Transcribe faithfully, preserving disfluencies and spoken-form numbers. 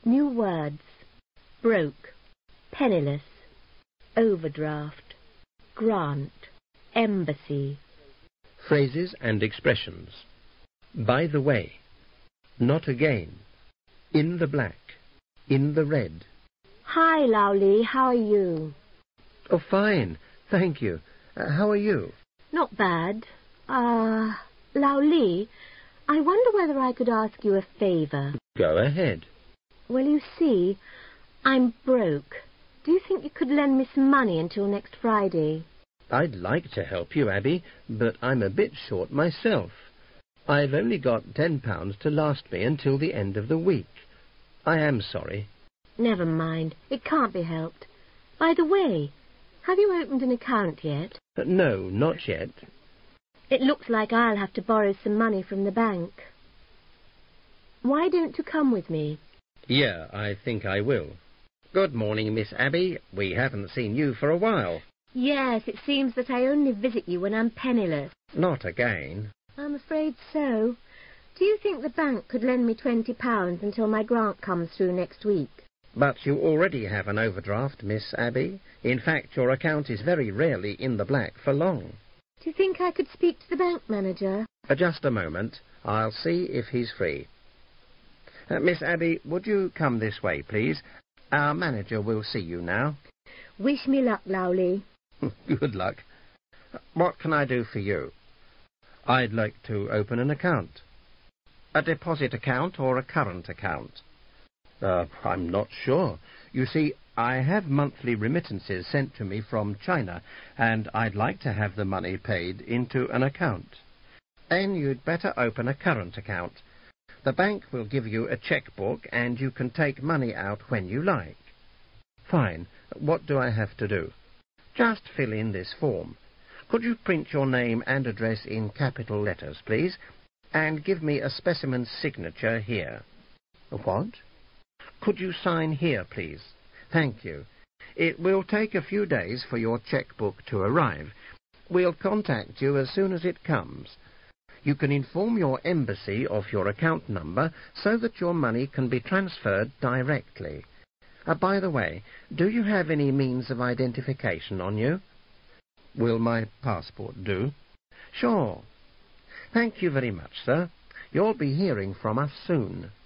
New words. Broke. Penniless. Overdraft. Grant. Embassy. Phrases and expressions. By the way. Not again. In the black. In the red. Hi, Lau Li. How are you? Oh, fine. Thank you. Uh, how are you? Not bad. Ah, uh, Lau Li, I wonder whether I could ask you a favour. Go ahead. Well, you see, I'm broke. Do you think you could lend me some money until next Friday? I'd like to help you, Abby, but I'm a bit short myself. I've only got ten pounds to last me until the end of the week. I am sorry. Never mind. It can't be helped. By the way, have you opened an account yet? Uh, no, not yet. It looks like I'll have to borrow some money from the bank. Why don't you come with me? Yeah, I think I will. Good morning, Miss Abby. We haven't seen you for a while. Yes, it seems that I only visit you when I'm penniless. Not again. I'm afraid so. Do you think the bank could lend me twenty pounds until my grant comes through next week? But you already have an overdraft, Miss Abby. In fact, your account is very rarely in the black for long. Do you think I could speak to the bank manager? Uh, just a moment. I'll see if he's free. Uh, Miss Abby, would you come this way, please? Our manager will see you now. Wish me luck, Lau Li. Good luck. What can I do for you? I'd like to open an account. A deposit account or a current account? Uh, I'm not sure. You see, I have monthly remittances sent to me from China, and I'd like to have the money paid into an account. Then you'd better open a current account. The bank will give you a checkbook, and you can take money out when you like. Fine. What do I have to do? Just fill in this form. Could you print your name and address in capital letters, please, and give me a specimen signature here. What? Could you sign here, please? Thank you. It will take a few days for your checkbook to arrive. We'll contact you as soon as it comes. You can inform your embassy of your account number so that your money can be transferred directly. Uh, by the way, do you have any means of identification on you? Will my passport do? Sure. Thank you very much, sir. You'll be hearing from us soon.